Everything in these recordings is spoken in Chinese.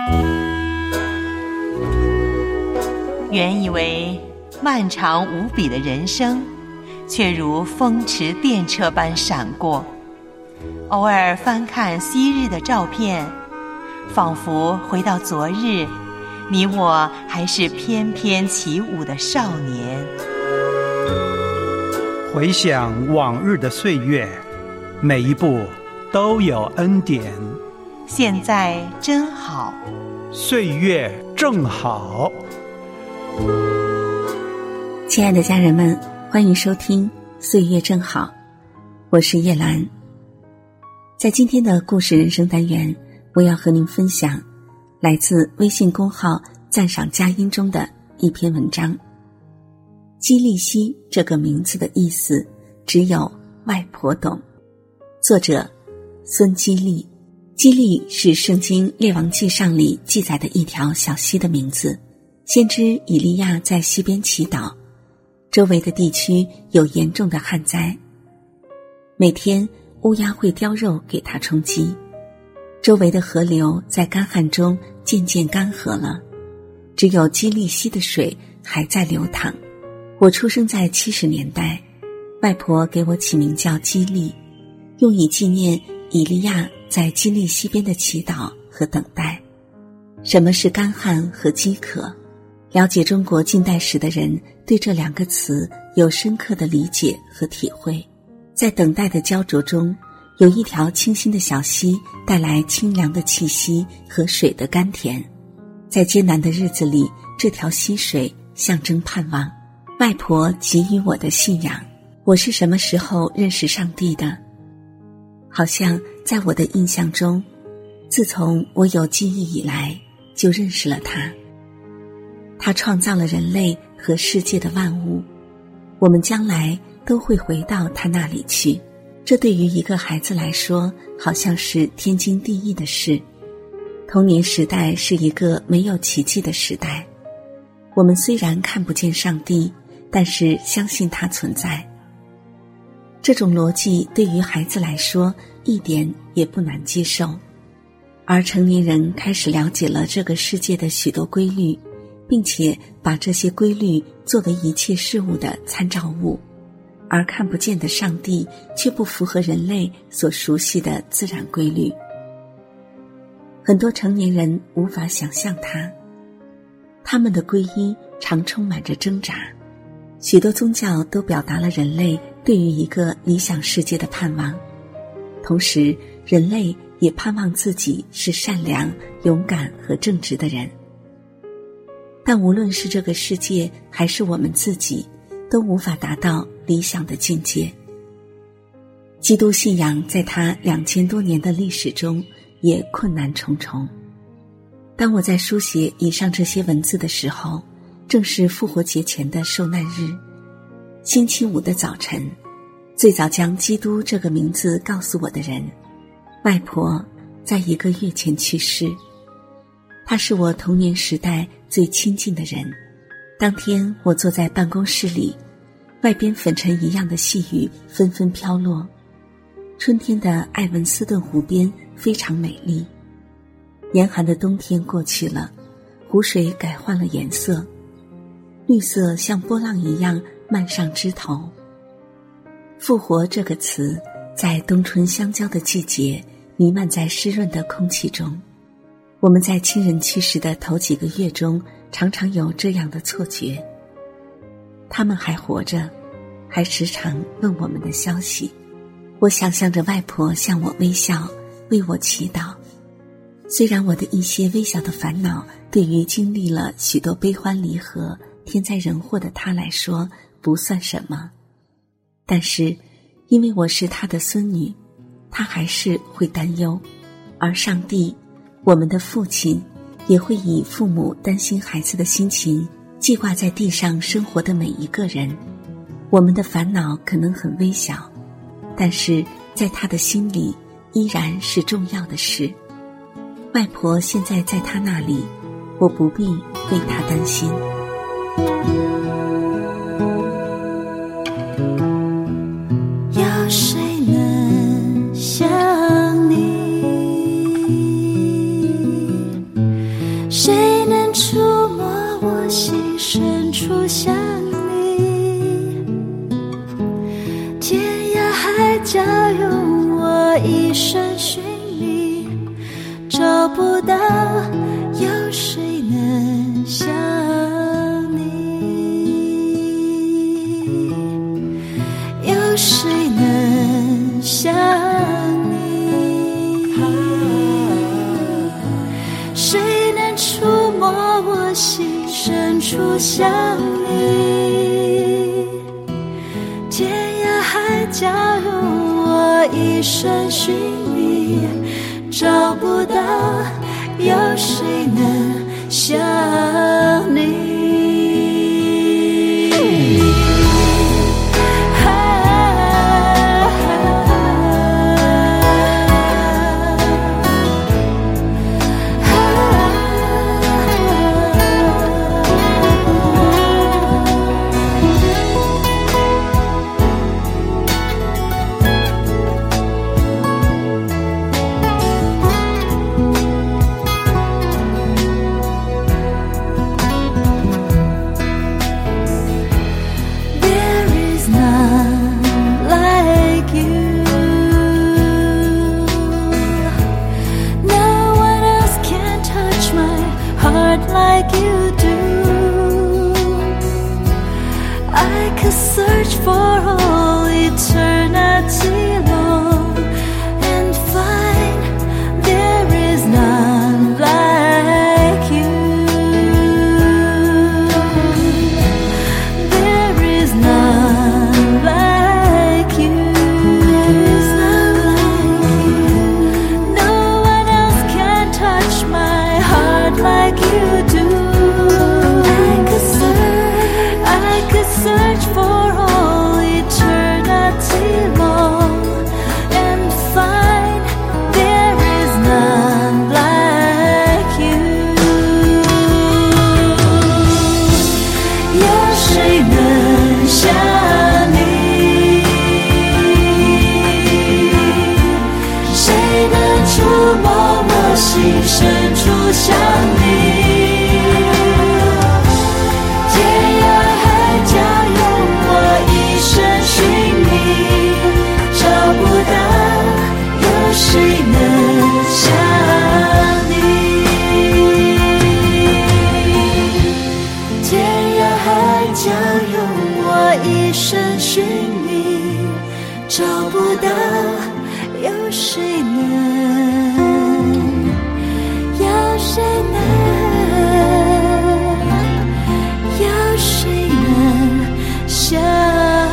原以为漫长无比的人生，却如风驰电掣般闪过。偶尔翻看昔日的照片，仿佛回到昨日，你我还是翩翩起舞的少年。 回想往日的岁月，每一步都有恩典。 现在真好， 岁月正好。 亲爱的家人们，欢迎收听岁月正好，我是叶兰。在今天的故事人生单元，我要和您分享来自微信公号赞赏佳音中的一篇文章。基利希这个名字的意思只有外婆懂。作者孙基利。基利是圣经列王纪上里记载的一条小溪的名字。先知以利亚在溪边祈祷，周围的地区有严重的旱灾，每天乌鸦会叼肉给他充饥，周围的河流在干旱中渐渐干涸了，只有基利希的水还在流淌。我出生在70年代，外婆给我起名叫基利，用以纪念以利亚在基利希边的祈祷和等待。什么是干旱和饥渴？了解中国近代史的人对这两个词有深刻的理解和体会。在等待的焦灼中，有一条清新的小溪带来清凉的气息和水的甘甜。在艰难的日子里，这条溪水象征盼望。外婆给予我的信仰。我是什么时候认识上帝的？好像在我的印象中，自从我有记忆以来就认识了他。他创造了人类和世界的万物，我们将来都会回到他那里去。这对于一个孩子来说，好像是天经地义的事。童年时代是一个没有奇迹的时代，我们虽然看不见上帝，但是相信他存在。这种逻辑对于孩子来说一点也不难接受，而成年人开始了解了这个世界的许多规律，并且把这些规律作为一切事物的参照物，而看不见的上帝却不符合人类所熟悉的自然规律。很多成年人无法想象他们的皈依常充满着挣扎。许多宗教都表达了人类对于一个理想世界的盼望，同时人类也盼望自己是善良、勇敢和正直的人。但无论是这个世界还是我们自己，都无法达到理想的境界。基督信仰在它2000多年的历史中也困难重重。当我在书写以上这些文字的时候，正是复活节前的受难日，星期五的早晨，最早将基督这个名字告诉我的人，外婆在1个月前去世。她是我童年时代最亲近的人。当天我坐在办公室里，外边粉尘一样的细雨纷纷飘落，春天的艾文斯顿湖边非常美丽。严寒的冬天过去了，湖水改换了颜色，绿色像波浪一样漫上枝头。复活这个词在冬春相交的季节弥漫在湿润的空气中。我们在亲人去世的头几个月中常常有这样的错觉，他们还活着，还时常问我们的消息。我想象着外婆向我微笑，为我祈祷。虽然我的一些微小的烦恼对于经历了许多悲欢离合、天灾人祸的她来说不算什么，但是因为我是她的孙女，她还是会担忧。而上帝，我们的父亲，也会以父母担心孩子的心情记挂在地上生活的每一个人。我们的烦恼可能很微小，但是在他的心里依然是重要的事。外婆现在在他那里，我不必为他担心。 有谁能像你处想你，天涯海角用我一生寻觅，找不到有谁能像你，有谁能像你，谁能触摸我心深处想你，天涯海角用我一生寻觅，找不到有谁能像你。Like you do, I could search for all eternity long and find there is none like you. There is none like you. There is none like you. No one else can touch my heart like you do. I could search for all eternity long and find there is none like you. 有谁能像你？谁能触摸我心深处想你？谁能像你？天涯海角用我一生寻觅，找不到有谁能，有谁能，有谁能像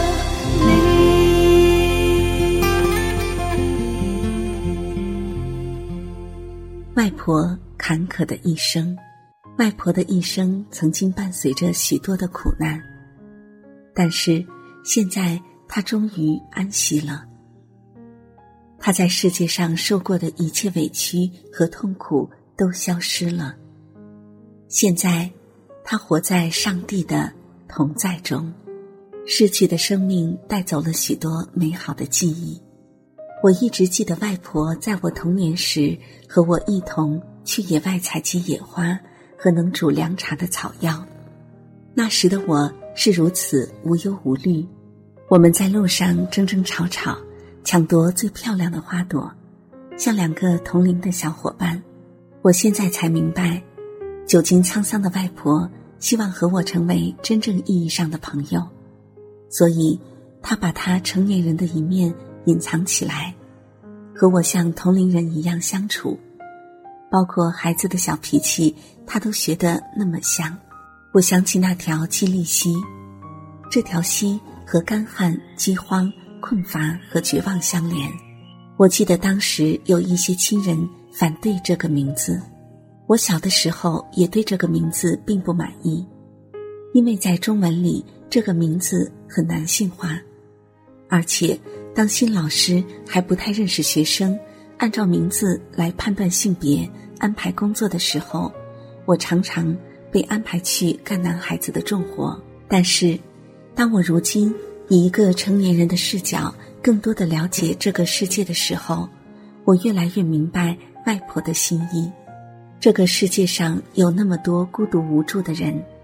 外婆坎坷的一生，外婆的一生曾经伴随着许多的苦难，但是现在她终于安息了。她在世界上受过的一切委屈和痛苦都消失了，现在她活在上帝的同在中。逝去的生命带走了许多美好的记忆。我一直记得外婆在我童年时和我一同去野外采集野花和能煮凉茶的草药。那时的我是如此无忧无虑，我们在路上争争吵吵，抢夺最漂亮的花朵，像两个同龄的小伙伴。我现在才明白，久经沧桑的外婆希望和我成为真正意义上的朋友，所以她把她成年人的一面隐藏起来，和我像同龄人一样相处，包括孩子的小脾气，他都学得那么像。我想起那条基利溪，这条溪和干旱、饥荒、困乏和绝望相连。我记得当时有一些亲人反对这个名字，我小的时候也对这个名字并不满意，因为在中文里这个名字很男性化，而且当新老师还不太认识学生，按照名字来判断性别、安排工作的时候，我常常被安排去干男孩子的重活。但是当我如今以一个成年人的视角更多地了解这个世界的时候，我越来越明白外婆的心意。这个世界上有那么多孤独无助的人，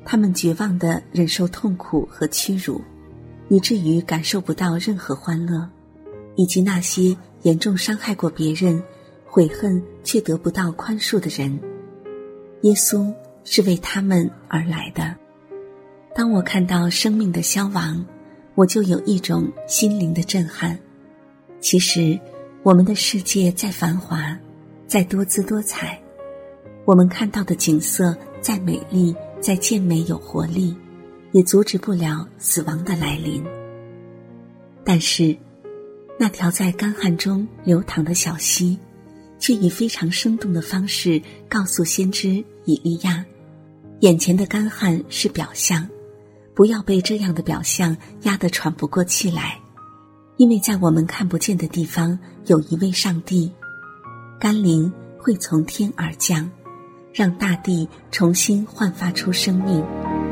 他们绝望地忍受痛苦和屈辱，以至于感受不到任何欢乐，以及那些严重伤害过别人、悔恨却得不到宽恕的人。耶稣是为他们而来的。当我看到生命的消亡，我就有一种心灵的震撼。其实我们的世界再繁华，再多姿多彩，我们看到的景色再美丽，再健美有活力，也阻止不了死亡的来临。但是那条在干旱中流淌的小溪，却以非常生动的方式告诉先知以利亚，眼前的干旱是表象，不要被这样的表象压得喘不过气来，因为在我们看不见的地方有一位上帝，甘霖会从天而降，让大地重新焕发出生命。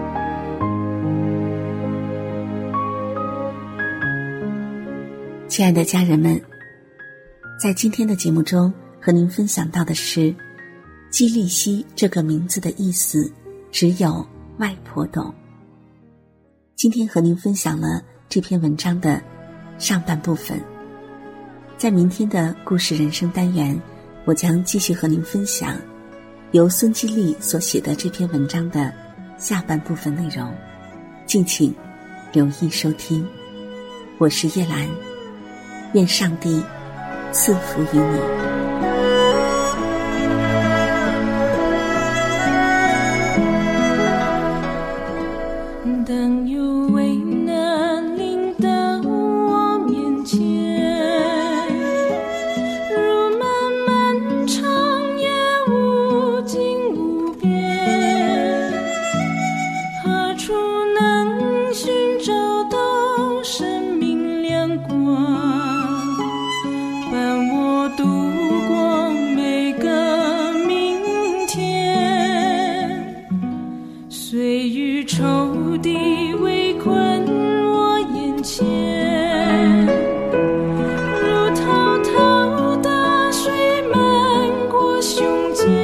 亲爱的家人们，在今天的节目中和您分享到的是基利希这个名字的意思只有外婆懂。今天和您分享了这篇文章的上半部分，在明天的故事人生单元，我将继续和您分享由孙基利所写的这篇文章的下半部分内容，敬请留意收听。我是叶兰，愿上帝赐福于你。 当有危难临到我面前，如漫漫长夜无尽无边，何处能寻找到生命亮光，伴我度过每个明天？虽与仇敌围困我眼前，如滔滔大水漫过胸间，